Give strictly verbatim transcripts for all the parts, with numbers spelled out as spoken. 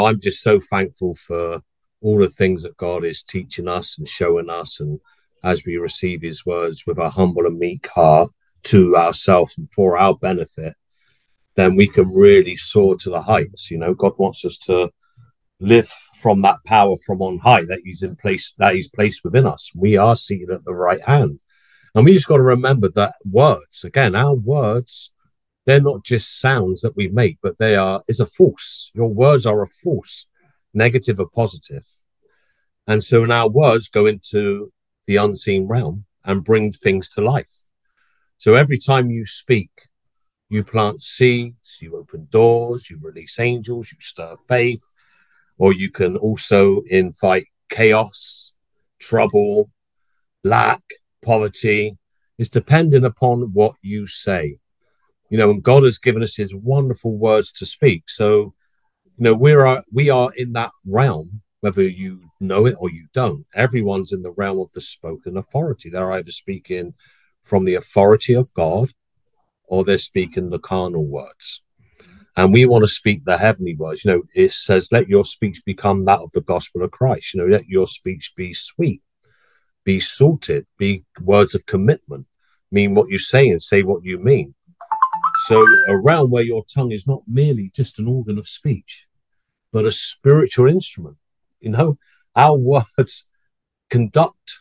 I'm just so thankful for all the things that God is teaching us and showing us. And as we receive his words with a humble and meek heart to ourselves and for our benefit, then we can really soar to the heights. You know, God wants us to live from that power from on high that he's in place, that he's placed within us. We are seated at the right hand. And we just got to remember that words, again, our words, they're not just sounds that we make, but they are, is a force. Your words are a force, negative or positive. And so now words go into the unseen realm and bring things to life. So every time you speak, you plant seeds, you open doors, you release angels, you stir faith, or you can also invite chaos, trouble, lack, poverty. It's dependent upon what you say. You know, and God has given us his wonderful words to speak. So, you know, we are we are in that realm, whether you know it or you don't. Everyone's in the realm of the spoken authority. They're either speaking from the authority of God or they're speaking the carnal words. And we want to speak the heavenly words. You know, it says, let your speech become that of the gospel of Christ. You know, let your speech be sweet, be salted, be words of commitment, mean what you say and say what you mean. So a realm where your tongue is not merely just an organ of speech, but a spiritual instrument. You know, our words conduct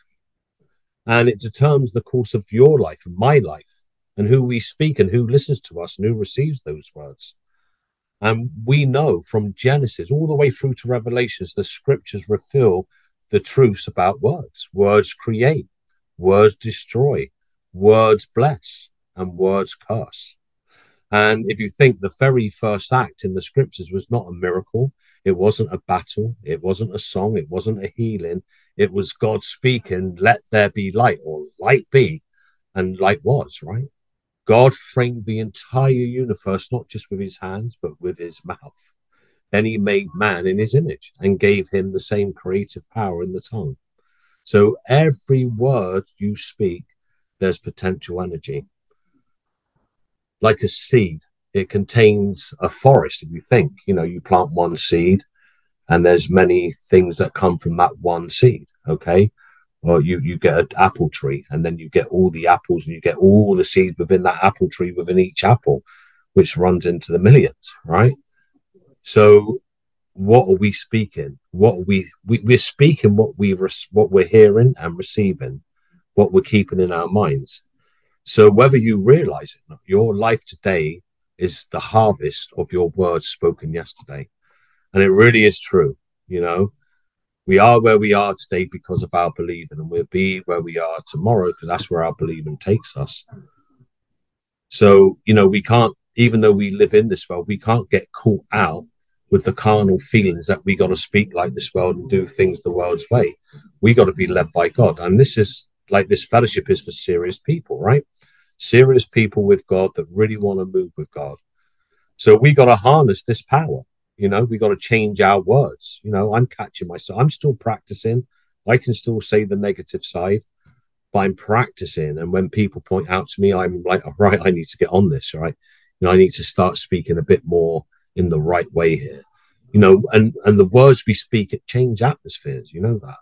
and it determines the course of your life and my life and who we speak and who listens to us and who receives those words. And we know from Genesis all the way through to Revelations, the scriptures reveal the truths about words. Words create, words destroy, words bless, and words curse. And if you think the very first act in the scriptures was not a miracle, it wasn't a battle, it wasn't a song, it wasn't a healing, it was God speaking, let there be light, or light be, and light was, right? God framed the entire universe, not just with his hands, but with his mouth. Then he made man in his image and gave him the same creative power in the tongue. So every word you speak, there's potential energy. Like a seed, it contains a forest. If you think, you know, you plant one seed and there's many things that come from that one seed, okay? Or you, you get an apple tree and then you get all the apples and you get all the seeds within that apple tree within each apple, which runs into the millions, right? So what are we speaking? What are we, we we're speaking what we what we're hearing and receiving, what we're keeping in our minds. So whether you realize it or not, your life today is the harvest of your words spoken yesterday. And it really is true, you know. We are where we are today because of our believing, and we'll be where we are tomorrow because that's where our believing takes us. So, you know, we can't, even though we live in this world, we can't get caught out with the carnal feelings that we got to speak like this world and do things the world's way. We got to be led by God. And this is like this fellowship is for serious people, right? Serious people with God that really want to move with God. So we got to harness this power. You know, we got to change our words. You know, I'm catching myself. I'm still practicing. I can still say the negative side, but I'm practicing. And when people point out to me, I'm like, all right, I need to get on this, right? You know, I need to start speaking a bit more in the right way here. You know, and, and the words we speak, it change atmospheres. You know that.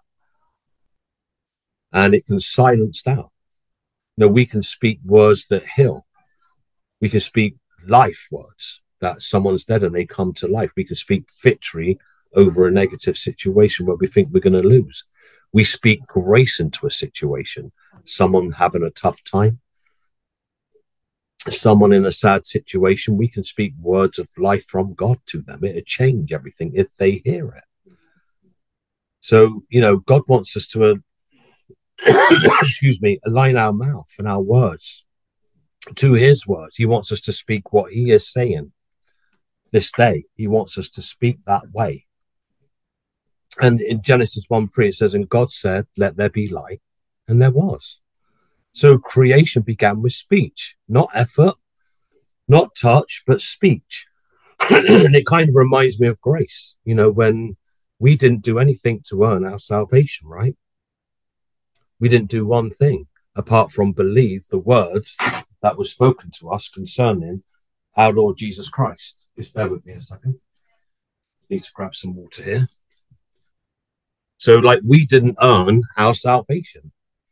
And it can silence doubt. You know, we can speak words that heal. We can speak life words that someone's dead and they come to life. We can speak victory over a negative situation where we think we're going to lose. We speak grace into a situation. Someone having a tough time, someone in a sad situation, we can speak words of life from God to them. It'll change everything if they hear it. So, you know, God wants us to, uh, excuse me, align our mouth and our words to his words. He wants us to speak what he is saying this day. He wants us to speak that way. And in Genesis one three, it says, and God said, let there be light. And there was. So creation began with speech, not effort, not touch, but speech. And it kind of reminds me of grace, you know, when we didn't do anything to earn our salvation, right? We didn't do one thing apart from believe the words that were spoken to us concerning our Lord Jesus Christ. Just bear with me a second. Need to grab some water here. So, like, we didn't earn our salvation.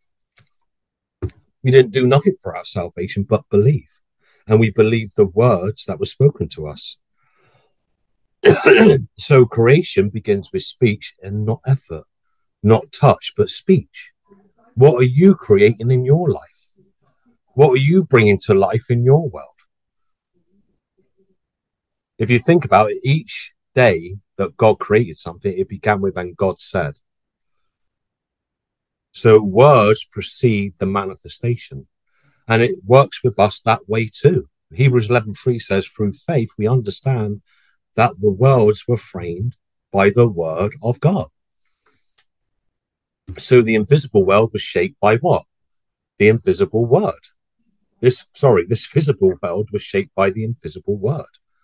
We didn't do nothing for our salvation but believe. And we believe the words that were spoken to us. So creation begins with speech and not effort, not touch, but speech. What are you creating in your life? What are you bringing to life in your world? If you think about it, each day that God created something, it began with, and God said. So words precede the manifestation. And it works with us that way too. Hebrews eleven three says, through faith, we understand that the worlds were framed by the word of God. So the invisible world was shaped by what? The invisible word. This, sorry, this visible world was shaped by the invisible word.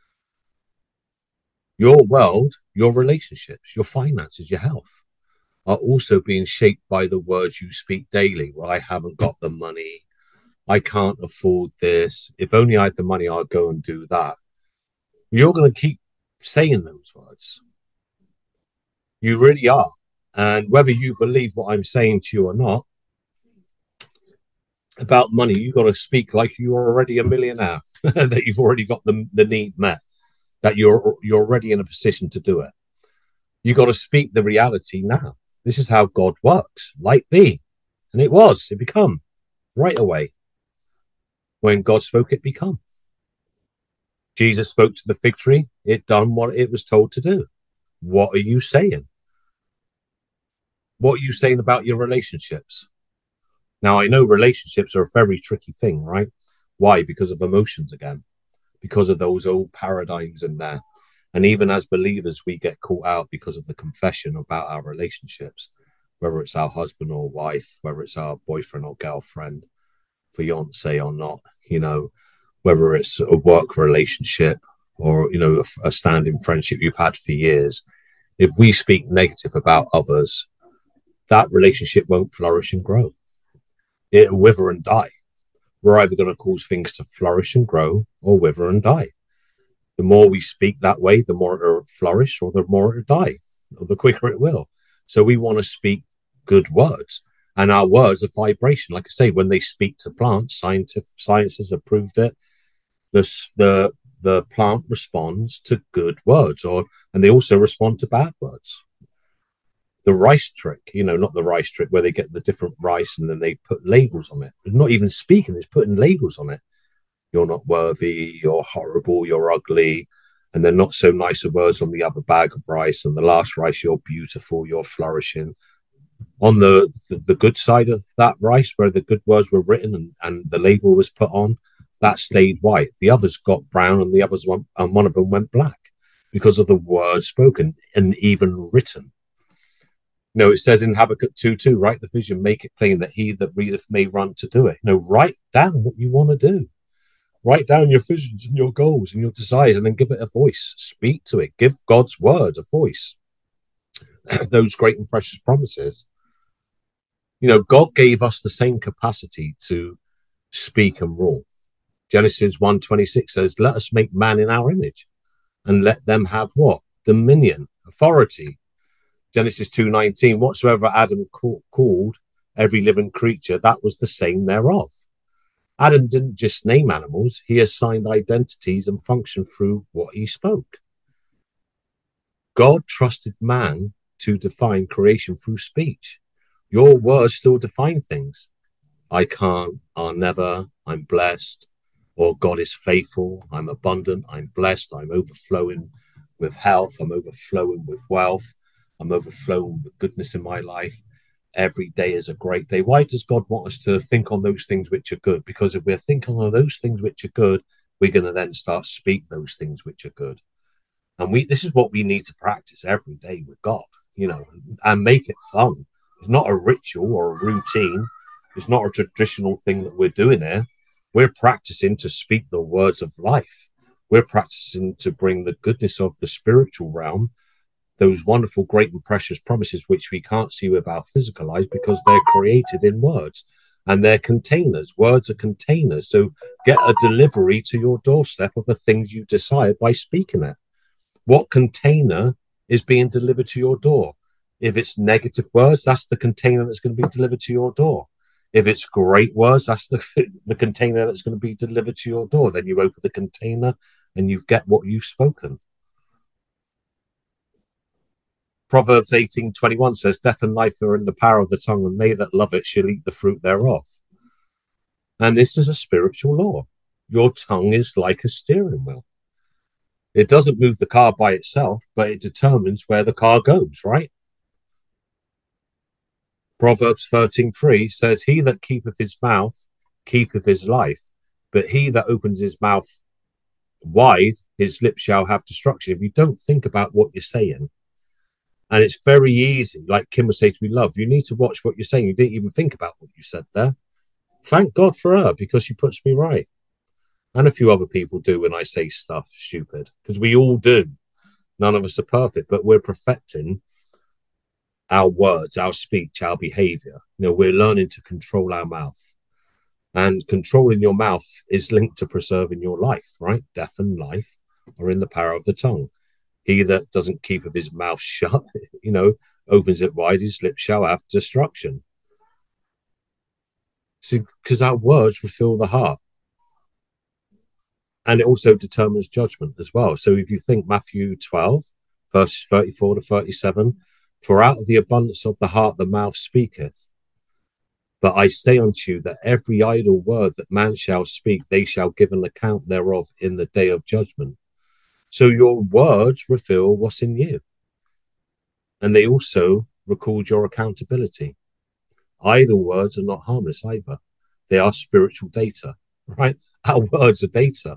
Your world, your relationships, your finances, your health are also being shaped by the words you speak daily. Well, I haven't got the money. I can't afford this. If only I had the money, I'd go and do that. You're going to keep saying those words. You really are. And whether you believe what I'm saying to you or not, about money, you've got to speak like you're already a millionaire, that you've already got the, the need met, that you're you're already in a position to do it. You've got to speak the reality now. This is how God works. Light be. And it was. It become right away. When God spoke, it become. Jesus spoke to the fig tree. It done what it was told to do. What are you saying? What are you saying about your relationships? Now, I know relationships are a very tricky thing, right? Why? Because of emotions again. Because of those old paradigms in there. And even as believers, we get caught out because of the confession about our relationships, whether it's our husband or wife, whether it's our boyfriend or girlfriend, fiance or not, you know, whether it's a work relationship or, you know, a, a standing friendship you've had for years. If we speak negative about others, that relationship won't flourish and grow. It'll wither and die. We're either going to cause things to flourish and grow or wither and die. The more we speak that way, the more it'll flourish or the more it'll die, or the quicker it will. So we want to speak good words. And our words are vibration. Like I say, when they speak to plants, scientific science has approved it. The, the, the plant responds to good words, or and they also respond to bad words. The rice trick, you know, not the rice trick where they get the different rice and then they put labels on it. They're not even speaking, it's putting labels on it. You're not worthy, you're horrible, you're ugly. And then not so nicer words on the other bag of rice. And the last rice, you're beautiful, you're flourishing. On the, the, the good side of that rice, where the good words were written and, and the label was put on, that stayed white. The others got brown and the others went, and one of them went black because of the words spoken and even written. You know, it says in Habakkuk two two, write the vision, make it plain that he that readeth may run to do it. You know, write down what you want to do. Write down your visions and your goals and your desires and then give it a voice. Speak to it. Give God's word a voice. Those great and precious promises. You know, God gave us the same capacity to speak and rule. Genesis one twenty-six says, let us make man in our image and let them have what? Dominion, authority. Genesis two nineteen, whatsoever Adam call, called every living creature, that was the same thereof. Adam didn't just name animals, he assigned identities and function through what he spoke. God trusted man to define creation through speech. Your words still define things. I can't, I'll never, I'm blessed, or God is faithful, I'm abundant, I'm blessed, I'm overflowing with health, I'm overflowing with wealth, I'm overflowing with goodness in my life. Every day is a great day. Why does God want us to think on those things which are good? Because if we're thinking on those things which are good, we're going to then start speak those things which are good. And we this is what we need to practice every day with God, you know, and make it fun. It's not a ritual or a routine. It's not a traditional thing that we're doing here. We're practicing to speak the words of life. We're practicing to bring the goodness of the spiritual realm, those wonderful, great and precious promises, which we can't see with our physical eyes because they're created in words and they're containers. Words are containers. So get a delivery to your doorstep of the things you desire by speaking it. What container is being delivered to your door. If it's negative words, that's the container that's going to be delivered to your door. If it's great words, that's the, the container that's going to be delivered to your door. Then you open the container and you get what you've spoken. Proverbs eighteen twenty-one says, death and life are in the power of the tongue, and they that love it shall eat the fruit thereof. And this is a spiritual law. Your tongue is like a steering wheel. It doesn't move the car by itself, but it determines where the car goes, right? Proverbs thirteen three says, he that keepeth his mouth keepeth his life, but he that opens his mouth wide, his lips shall have destruction. If you don't think about what you're saying, and it's very easy, like Kim would say to me, love, you need to watch what you're saying. You didn't even think about what you said there. Thank God for her, because she puts me right. And a few other people do when I say stuff stupid, because we all do. None of us are perfect, but we're perfecting our words, our speech, our behavior. You know, we're learning to control our mouth. And controlling your mouth is linked to preserving your life, right? Death and life are in the power of the tongue. He that doesn't keep of his mouth shut, you know, opens it wide, his lips shall have destruction. See, because our words refill the heart. And it also determines judgment as well. So if you think Matthew twelve, verses thirty-four to thirty-seven, for out of the abundance of the heart the mouth speaketh. But I say unto you that every idle word that man shall speak, they shall give an account thereof in the day of judgment. So your words reveal what's in you. And they also record your accountability. Idle words are not harmless either. They are spiritual data, right? Our words are data.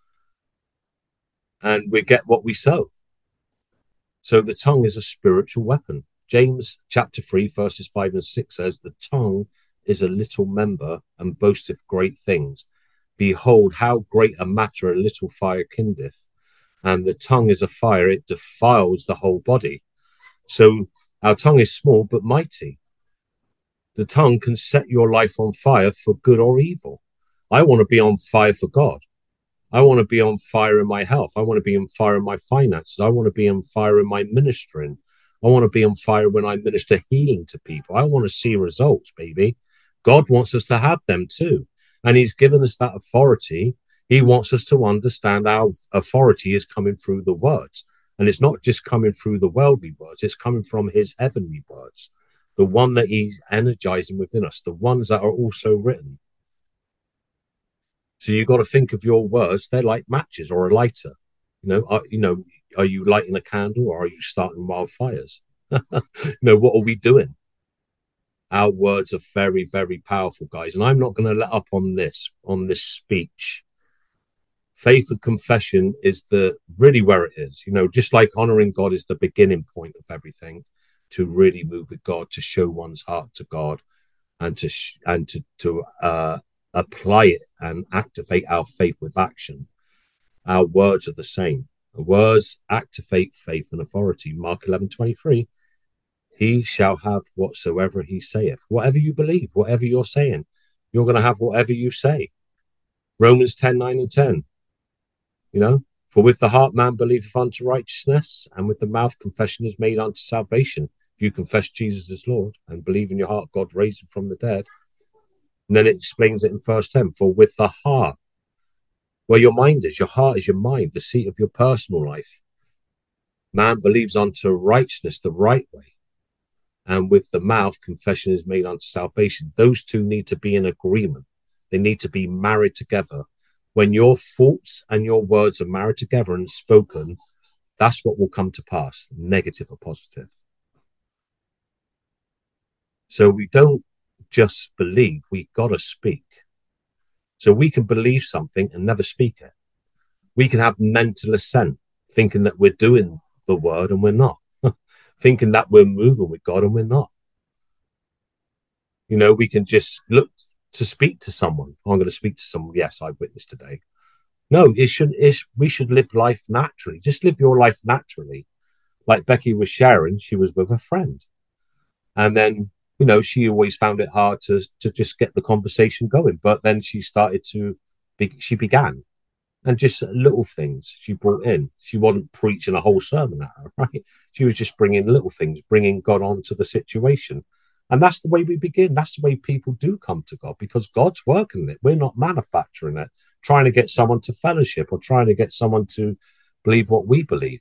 And we get what we sow. So the tongue is a spiritual weapon. James chapter three, verses five and six says, the tongue is a little member and boasteth great things. Behold, how great a matter a little fire kindleth. And the tongue is a fire, it defiles the whole body. So our tongue is small but mighty. The tongue can set your life on fire for good or evil. I want to be on fire for God. I want to be on fire in my health. I want to be on fire in my finances. I want to be on fire in my ministering. I want to be on fire when I minister healing to people. I want to see results, baby. God wants us to have them too. And he's given us that authority. He wants us to understand our authority is coming through the words. And it's not just coming through the worldly words. It's coming from his heavenly words. The one that he's energizing within us. The ones that are also written. So you've got to think of your words. They're like matches or a lighter. You know, are, you know, are you lighting a candle or are you starting wildfires? You know, what are we doing? Our words are very, very powerful, guys. And I'm not going to let up on this, on this speech. Faith and confession is the really where it is. You know, just like honoring God is the beginning point of everything, to really move with God, to show one's heart to God, and to sh- and to to uh, apply it and activate our faith with action. Our words are the same. The words activate faith and authority. Mark eleven twenty-three. He shall have whatsoever he saith. Whatever you believe, whatever you're saying, you're going to have whatever you say. Romans ten nine and ten. You know, for with the heart man believeth unto righteousness, and with the mouth confession is made unto salvation. If you confess Jesus as Lord and believe in your heart God raised him from the dead. And then it explains it in verse ten. For with the heart, where your mind is, your heart is your mind, the seat of your personal life. Man believes unto righteousness, the right way. And with the mouth, confession is made unto salvation. Those two need to be in agreement. They need to be married together. When your thoughts and your words are married together and spoken, that's what will come to pass, negative or positive. So we don't just believe, we got to speak. So we can believe something and never speak it. We can have mental assent, thinking that we're doing the word and we're not. Thinking that we're moving with God and we're not. You know, we can just look to speak to someone. Oh, I'm going to speak to someone. Yes, I witnessed today. No, it should. It, we should live life naturally. Just live your life naturally. Like Becky was sharing, she was with a friend, and then you know she always found it hard to to just get the conversation going. But then she started to, be, she began. And just little things she brought in. She wasn't preaching a whole sermon at her, right? She was just bringing little things, bringing God onto the situation. And that's the way we begin. That's the way people do come to God, because God's working it. We're not manufacturing it, trying to get someone to fellowship or trying to get someone to believe what we believe.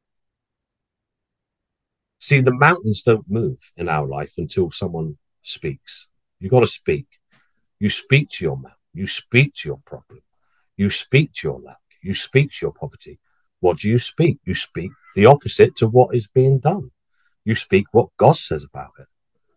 See, the mountains don't move in our life until someone speaks. You've got to speak. You speak to your mountain. You speak to your problem. You speak to your lack. You speak to your poverty. What do you speak? You speak the opposite to what is being done. You speak what God says about it.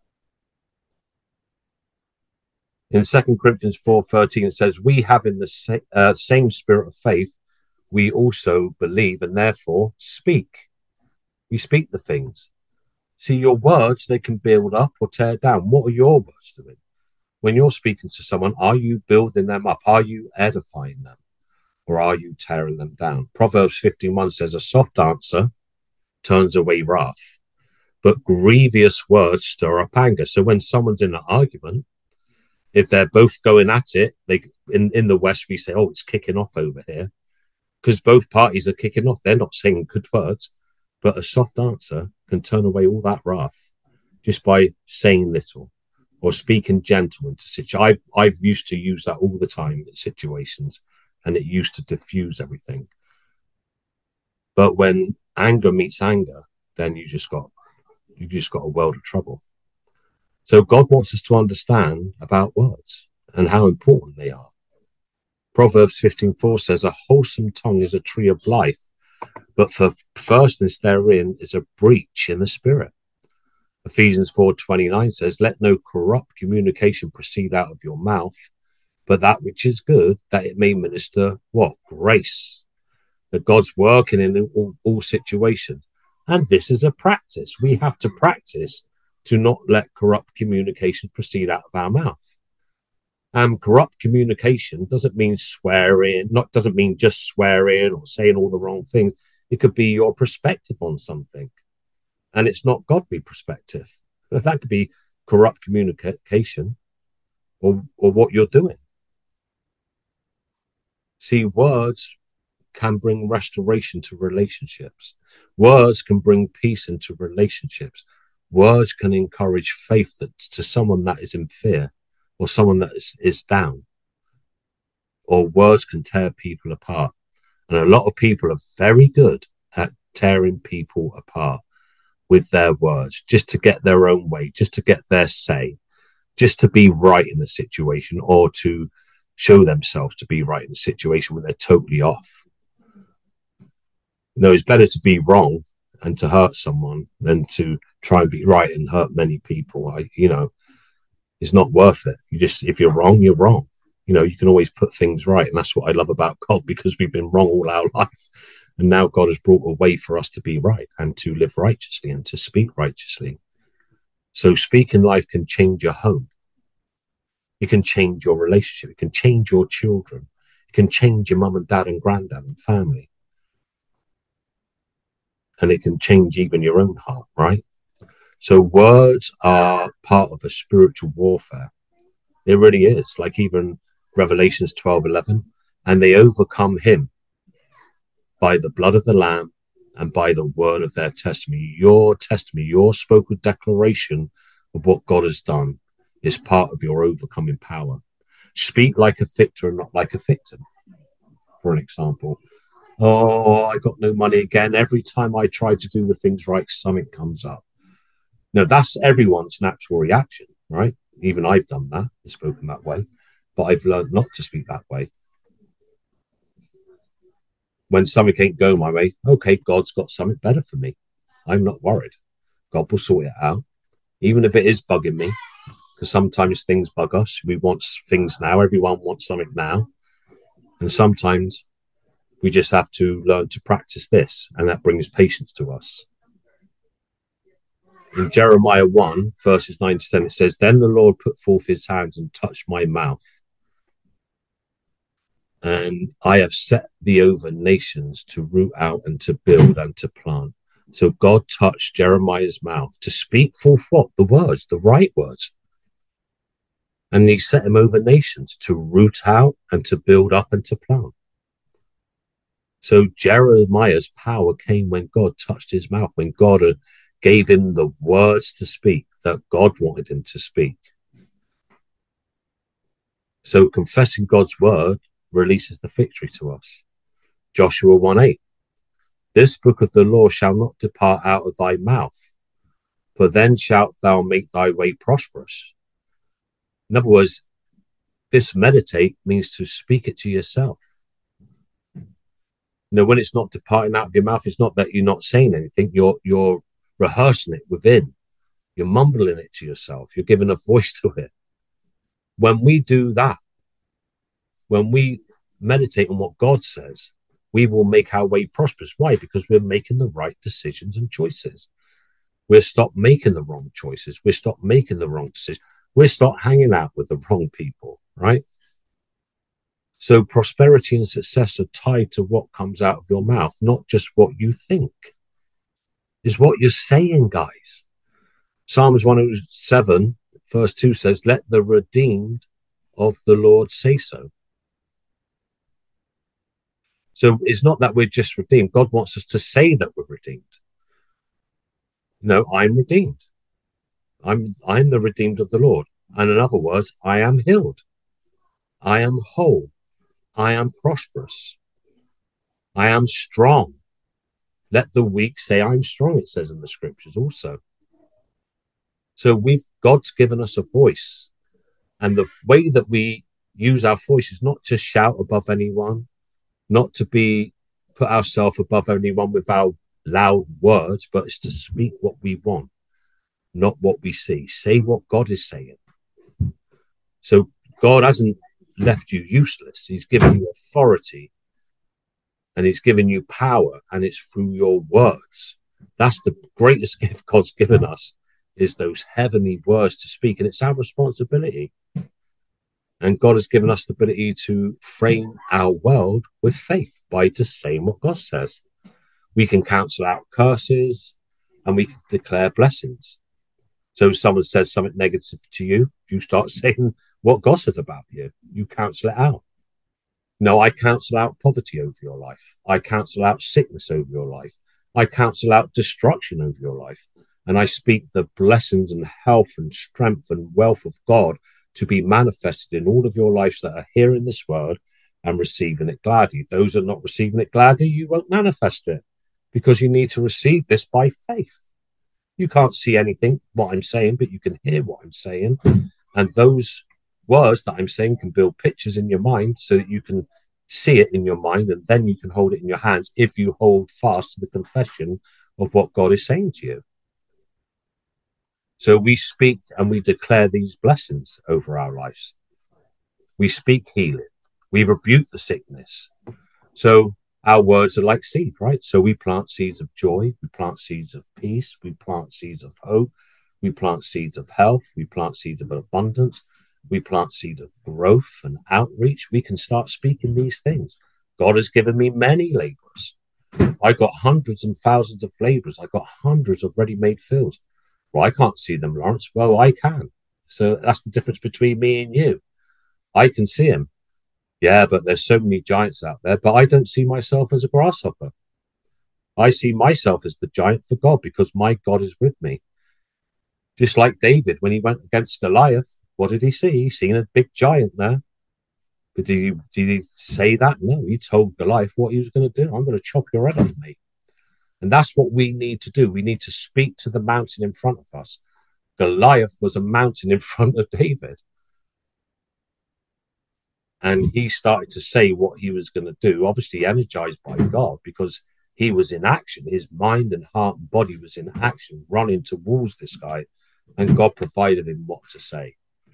In Second Corinthians four thirteen, it says, we have in the sa- uh, same spirit of faith, we also believe and therefore speak. We speak the things. See, your words, they can build up or tear down. What are your words doing? When you're speaking to someone, are you building them up? Are you edifying them? Or are you tearing them down? Proverbs fifteen one says, a soft answer turns away wrath, but grievous words stir up anger. So when someone's in an argument, if they're both going at it, they in, in the West, we say, oh, it's kicking off over here, because both parties are kicking off. They're not saying good words, but a soft answer can turn away all that wrath just by saying little or speaking gentle into situations. I've, I've used to use that all the time in situations, and it used to diffuse everything. But when anger meets anger, then you just got you just got a world of trouble. So God wants us to understand about words and how important they are. Proverbs fifteen four says, a wholesome tongue is a tree of life, but for perverseness therein is a breach in the spirit. Ephesians four twenty-nine says, let no corrupt communication proceed out of your mouth, but that which is good, that it may minister what? Grace. That God's working in all, all situations. And this is a practice. We have to practice to not let corrupt communication proceed out of our mouth. Um, corrupt communication doesn't mean swearing, not doesn't mean just swearing or saying all the wrong things. It could be your perspective on something, and it's not godly perspective. That could be corrupt communication, or or what you're doing. See, words can bring restoration to relationships. Words can bring peace into relationships. Words can encourage faith that, to someone that is in fear or someone that is, is down. Or words can tear people apart. And a lot of people are very good at tearing people apart with their words, just to get their own way, just to get their say, just to be right in the situation, or to show themselves to be right in the situation when they're totally off. You know, it's better to be wrong and to hurt someone than to try and be right and hurt many people. I, you know, it's not worth it. You just, if you're wrong, you're wrong. You know, you can always put things right. And that's what I love about God, because we've been wrong all our life. And now God has brought a way for us to be right and to live righteously and to speak righteously. So speaking life can change your home. It can change your relationship. It can change your children. It can change your mum and dad and granddad and family. And it can change even your own heart, right? So words are part of a spiritual warfare. It really is. Like even Revelations twelve eleven, and they overcome him by the blood of the Lamb and by the word of their testimony. Your testimony, your spoken declaration of what God has done is part of your overcoming power. Speak like a victor and not like a victim. For an example, oh, I got no money again. Every time I try to do the things right, something comes up. No, that's everyone's natural reaction, right? Even I've done that, I've spoken that way, but I've learned not to speak that way. When something ain't going my way, okay, God's got something better for me. I'm not worried. God will sort it out, even if it is bugging me, because sometimes things bug us. We want things now. Everyone wants something now. And sometimes we just have to learn to practice this, and that brings patience to us. In Jeremiah one, verses nine to ten, it says, then the Lord put forth his hands and touched my mouth. And I have set thee over nations to root out and to build and to plant. So God touched Jeremiah's mouth to speak forth what? The words, the right words. And he set him over nations to root out and to build up and to plant. So Jeremiah's power came when God touched his mouth, when God gave him the words to speak that God wanted him to speak. So confessing God's word releases the victory to us. Joshua one eight. This book of the law shall not depart out of thy mouth, for then shalt thou make thy way prosperous. In other words, this meditate means to speak it to yourself. You know, when it's not departing out of your mouth, it's not that you're not saying anything. You're you're rehearsing it within. You're mumbling it to yourself. You're giving a voice to it. When we do that, when we meditate on what God says, we will make our way prosperous. Why? Because we're making the right decisions and choices. We'll stop making the wrong choices. We'll stop making the wrong decisions. We'll stop hanging out with the wrong people, right? So prosperity and success are tied to what comes out of your mouth, not just what you think. It's what you're saying, guys. Psalms one oh seven, verse two says, let the redeemed of the Lord say so. So it's not that we're just redeemed. God wants us to say that we're redeemed. No, I'm redeemed. I'm, I'm the redeemed of the Lord. And in other words, I am healed. I am whole. I am prosperous. I am strong. Let the weak say I'm strong, it says in the scriptures also. So we've God's given us a voice. And the way that we use our voice is not to shout above anyone, not to be put ourselves above anyone with our loud words, but it's to speak what we want, not what we see. Say what God is saying. So God hasn't left you useless. He's given you authority and he's given you power, and it's through your words. That's the greatest gift God's given us, is those heavenly words to speak, and it's our responsibility. And God has given us the ability to frame our world with faith by just saying what God says. We can cancel out curses and we can declare blessings. So if someone says something negative to you, you start saying what God says about you. You cancel it out. No, I cancel out poverty over your life. I cancel out sickness over your life. I cancel out destruction over your life. And I speak the blessings and health and strength and wealth of God to be manifested in all of your lives that are here in this world and receiving it gladly. Those that are not receiving it gladly, you won't manifest it, because you need to receive this by faith. You can't see anything, what I'm saying, but you can hear what I'm saying. And those words that I'm saying can build pictures in your mind so that you can see it in your mind, and then you can hold it in your hands if you hold fast to the confession of what God is saying to you. So we speak and we declare these blessings over our lives. We speak healing. We rebuke the sickness. So our words are like seed, right? So we plant seeds of joy. We plant seeds of peace. We plant seeds of hope. We plant seeds of health. We plant seeds of abundance. We plant seeds of growth and outreach. We can start speaking these things. God has given me many laborers. I got hundreds and thousands of laborers. I got hundreds of ready-made fields. Well, I can't see them, Lawrence. Well, I can. So that's the difference between me and you. I can see them. Yeah, but there's so many giants out there, but I don't see myself as a grasshopper. I see myself as the giant for God, because my God is with me. Just like David, when he went against Goliath, what did he see? He seen a big giant there. But did he, did he say that? No, he told Goliath what he was going to do. I'm going to chop your head off, mate. And that's what we need to do. We need to speak to the mountain in front of us. Goliath was a mountain in front of David. And he started to say what he was going to do, obviously energized by God, because he was in action. His mind and heart and body was in action, running towards this guy. And God provided him what to say.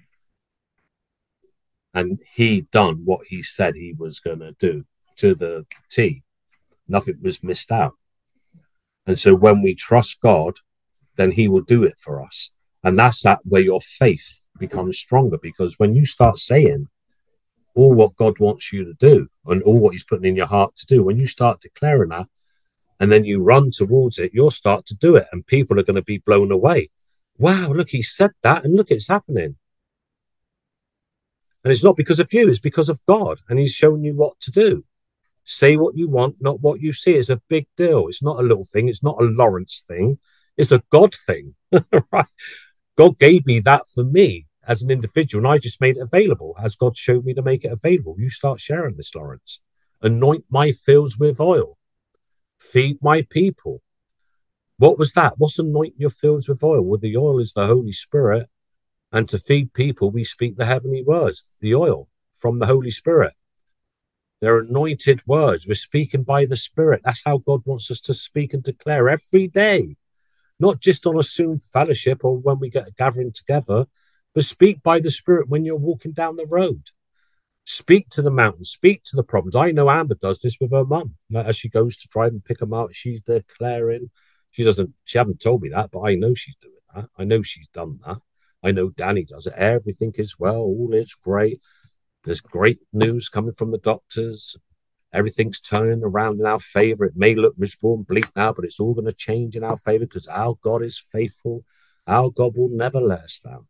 And he done what he said he was going to do to the T. Nothing was missed out. And so when we trust God, then he will do it for us. And that's that where your faith becomes stronger, because when you start saying all what God wants you to do and all what he's putting in your heart to do, when you start declaring that and then you run towards it, you'll start to do it, and people are going to be blown away. Wow, look, he said that, and look, it's happening. And it's not because of you, it's because of God, and he's showing you what to do. Say what you want, not what you see. It's a big deal. It's not a little thing. It's not a Lawrence thing. It's a God thing, right? God gave me that for me as an individual, and I just made it available as God showed me to make it available. You start sharing this, Lawrence. Anoint my fields with oil. Feed my people. What was that? What's anointing your fields with oil? Well, the oil is the Holy Spirit. And to feed people, we speak the heavenly words, the oil from the Holy Spirit. They're anointed words. We're speaking by the Spirit. That's how God wants us to speak and declare every day, not just on a Zoom fellowship or when we get a gathering together, but speak by the Spirit when you're walking down the road. Speak to the mountains, speak to the problems. I know Amber does this with her mum. As she goes to try and pick them out, she's declaring. She doesn't, she hasn't told me that, but I know she's doing that. I know she's done that. I know Danny does it. Everything is well. All is great. There's great news coming from the doctors. Everything's turning around in our favor. It may look miserable and bleak now, but it's all going to change in our favor because our God is faithful. Our God will never let us down.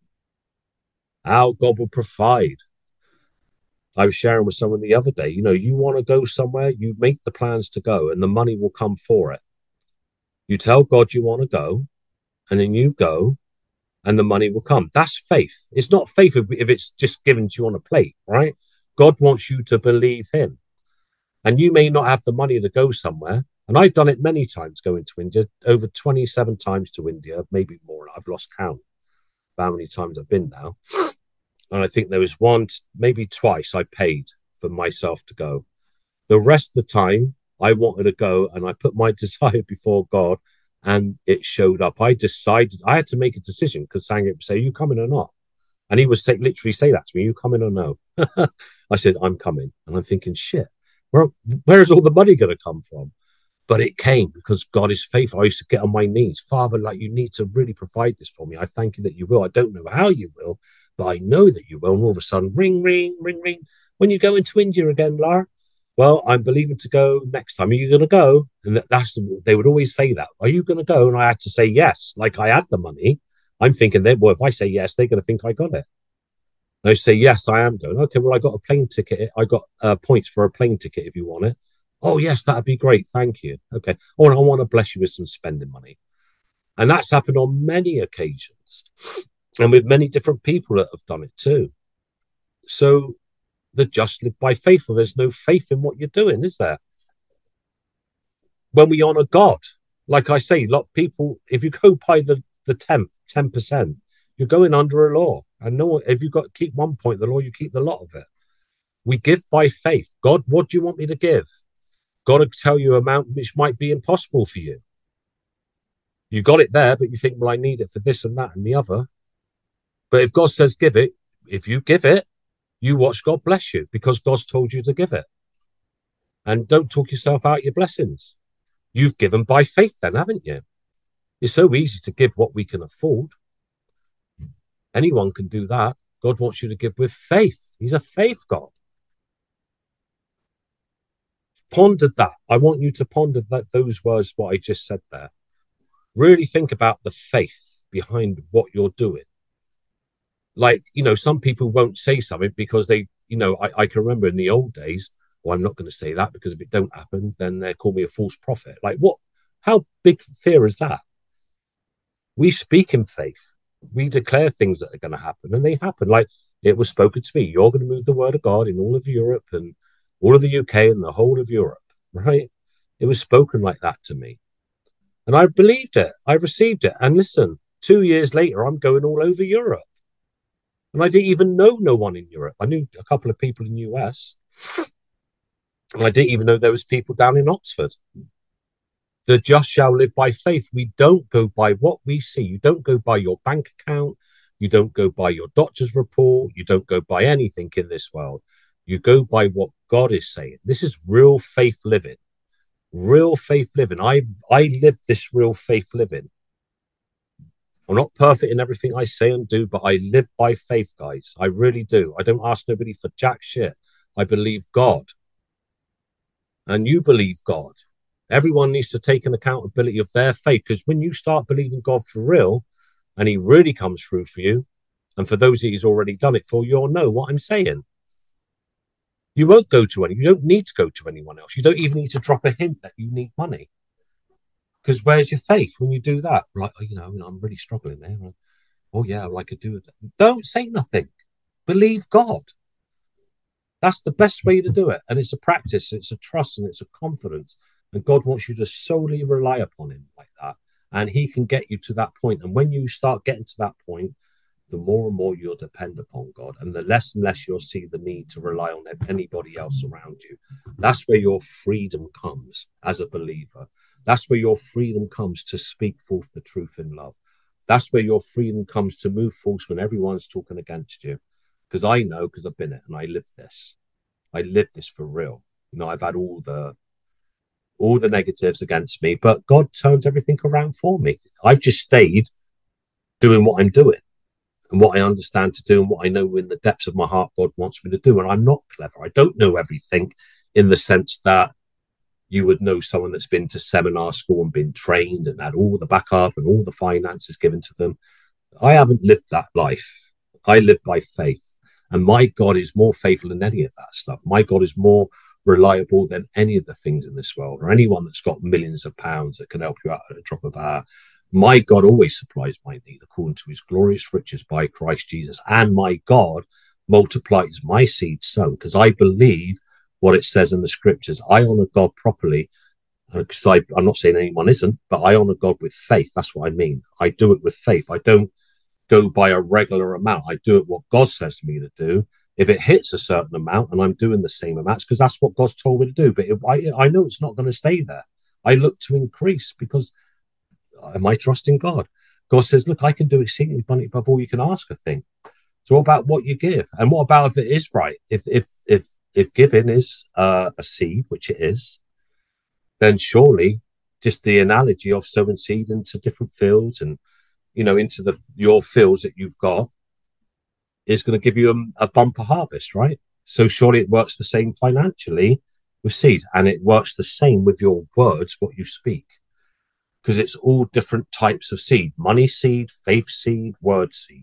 Our God will provide. I was sharing with someone the other day, you know, you want to go somewhere, you make the plans to go and the money will come for it. You tell God you want to go and then you go and the money will come. That's faith. It's not faith if, if it's just given to you on a plate, right? God wants you to believe him. And you may not have the money to go somewhere. And I've done it many times going to India, over twenty-seven times to India, maybe more. I've lost count of how many times I've been now. And I think there was one, maybe twice I paid for myself to go. The rest of the time, I wanted to go and I put my desire before God and it showed up. I decided, I had to make a decision because Sangha would say, you coming or not? And he would say, literally say that to me, you coming or no? I said, I'm coming. And I'm thinking, shit, where, where's all the money going to come from? But it came because God is faithful. I used to get on my knees. Father, like, you need to really provide this for me. I thank you that you will. I don't know how you will, but I know that you will. And all of a sudden, ring, ring, ring, ring. When you go into India again, Lar? Well, I'm believing to go next time. Are you going to go? And that's, they would always say that. Are you going to go? And I had to say yes. Like I had the money. I'm thinking that, well, if I say yes, they're going to think I got it. And I say, yes, I am going. Okay, well, I got a plane ticket. I got uh, points for a plane ticket if you want it. Oh, yes, that'd be great. Thank you. Okay. Oh, and I want to bless you with some spending money. And that's happened on many occasions and with many different people that have done it too. So the just live by faith. Well, there's no faith in what you're doing, is there? When we honor God, like I say, a lot of people, if you go by the, the tenth, ten percent, you're going under a law. And no, if you've got to keep one point of the law, you keep the lot of it. We give by faith. God, what do you want me to give? God will tell you an amount which might be impossible for you. You got it there, but you think, well, I need it for this and that and the other. But if God says give it, if you give it, you watch God bless you because God's told you to give it. And don't talk yourself out your blessings. You've given by faith then, haven't you? It's so easy to give what we can afford. Anyone can do that. God wants you to give with faith. He's a faith God. Ponder that. I want you to ponder that, those words, what I just said there. Really think about the faith behind what you're doing. Like, you know, some people won't say something because they, you know, I, I can remember in the old days, well, I'm not going to say that because if it don't happen, then they call me a false prophet. Like what, how big fear is that? We speak in faith. We declare things that are going to happen and they happen. Like it was spoken to me. You're going to move the word of God in all of Europe and all of the U K and the whole of Europe, right? It was spoken like that to me. And I believed it. I received it. And listen, two years later, I'm going all over Europe. And I didn't even know no one in Europe. I knew a couple of people in the U S. And I didn't even know there was people down in Oxford. The just shall live by faith. We don't go by what we see. You don't go by your bank account. You don't go by your doctor's report. You don't go by anything in this world. You go by what God is saying. This is real faith living. Real faith living. I I live this real faith living. I'm not perfect in everything I say and do, but I live by faith, guys. I really do. I don't ask nobody for jack shit. I believe God. And you believe God. Everyone needs to take an accountability of their faith because when you start believing God for real and he really comes through for you, and for those that he's already done it for, you'll know what I'm saying. You won't go to any, you don't need to go to anyone else. You don't even need to drop a hint that you need money. Because where's your faith when you do that? Like, oh, you know, I'm really struggling there. Oh, yeah, well, I could do with that. Don't say nothing. Believe God. That's the best way to do it. And it's a practice, it's a trust, and it's a confidence. And God wants you to solely rely upon him like that. And he can get you to that point. And when you start getting to that point, the more and more you'll depend upon God, and the less and less you'll see the need to rely on anybody else around you. That's where your freedom comes as a believer. That's where your freedom comes to speak forth the truth in love. That's where your freedom comes to move forth when everyone's talking against you. Because I know, because I've been it, and I live this. I live this for real. You know, I've had all the all the negatives against me, but God turns everything around for me. I've just stayed doing what I'm doing and what I understand to do and what I know in the depths of my heart God wants me to do. And I'm not clever. I don't know everything in the sense that you would know someone that's been to seminar school and been trained and had all the backup and all the finances given to them. I haven't lived that life. I live by faith. And my God is more faithful than any of that stuff. My God is more reliable than any of the things in this world, or anyone that's got millions of pounds that can help you out at a drop of a hat. My God always supplies my need according to his glorious riches by Christ Jesus. And my God multiplies my seed sown, because I believe what it says in the scriptures. I honor God properly, because I, I'm not saying anyone isn't, but I honor God with faith. That's what I mean. I do it with faith. I don't go by a regular amount. I do it what God says to me to do. If it hits a certain amount and I'm doing the same amounts, because that's what God's told me to do. But if I, I know it's not going to stay there. I look to increase, because am I trusting God? God says, look, I can do exceedingly abundantly above all you can ask a thing. So what about what you give? And what about if it is right? If if if if giving is uh, a seed, which it is, then surely just the analogy of sowing seed into different fields and, you know, into the your fields that you've got is going to give you a, a bumper harvest, right? So surely it works the same financially with seeds, and it works the same with your words, what you speak, because it's all different types of seed: money seed, faith seed, word seed.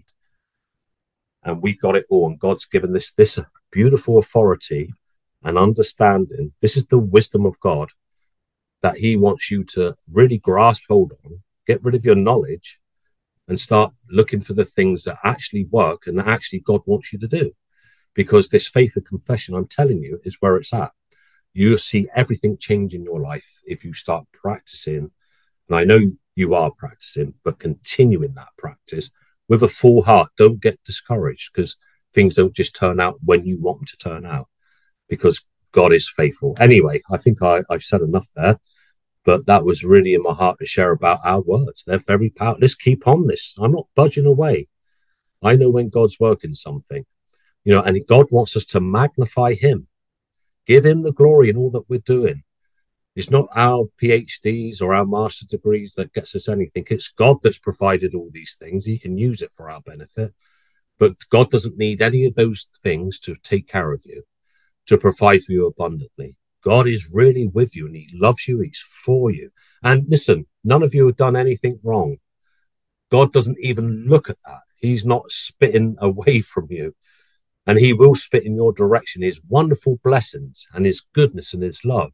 And we got it all. And God's given this, this beautiful authority and understanding. This is the wisdom of God that he wants you to really grasp hold on, get rid of your knowledge, and start looking for the things that actually work and that actually God wants you to do. Because this faith of confession, I'm telling you, is where it's at. You'll see everything change in your life if you start practicing. And I know you are practicing, but continuing that practice with a full heart. Don't get discouraged, because things don't just turn out when you want them to turn out, because God is faithful. Anyway, I think I, I've said enough there. But that was really in my heart to share about our words. They're very powerful. Let's keep on this. I'm not budging away. I know when God's working something, you know, and God wants us to magnify him, give him the glory in all that we're doing. It's not our PhDs or our master's degrees that gets us anything. It's God that's provided all these things. He can use it for our benefit. But God doesn't need any of those things to take care of you, to provide for you abundantly. God is really with you, and he loves you. He's for you. And listen, none of you have done anything wrong. God doesn't even look at that. He's not spitting away from you, and he will spit in your direction his wonderful blessings and his goodness and his love.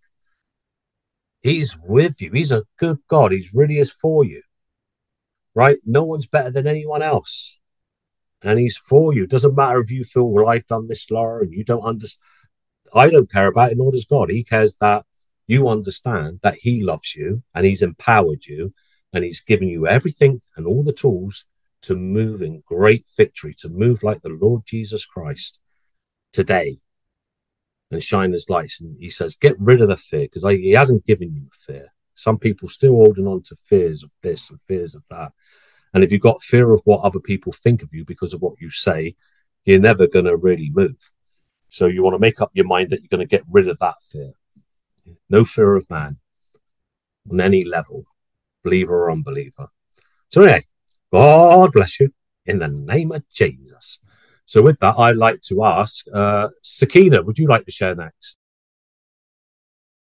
He's with you. He's a good God. He really is for you, right? No one's better than anyone else, and he's for you. It doesn't matter if you feel, well, I've done this, Laura, and you don't understand. I don't care about it, nor does God. He cares that you understand that he loves you, and he's empowered you, and he's given you everything and all the tools to move in great victory, to move like the Lord Jesus Christ today and shine his lights. And he says, get rid of the fear, because he hasn't given you fear. Some people still holding on to fears of this and fears of that. And if you've got fear of what other people think of you because of what you say, you're never going to really move. So you want to make up your mind that you're going to get rid of that fear. No fear of man on any level, believer or unbeliever. So anyway, God bless you in the name of Jesus. So with that, I'd like to ask, uh, Sakina, would you like to share next?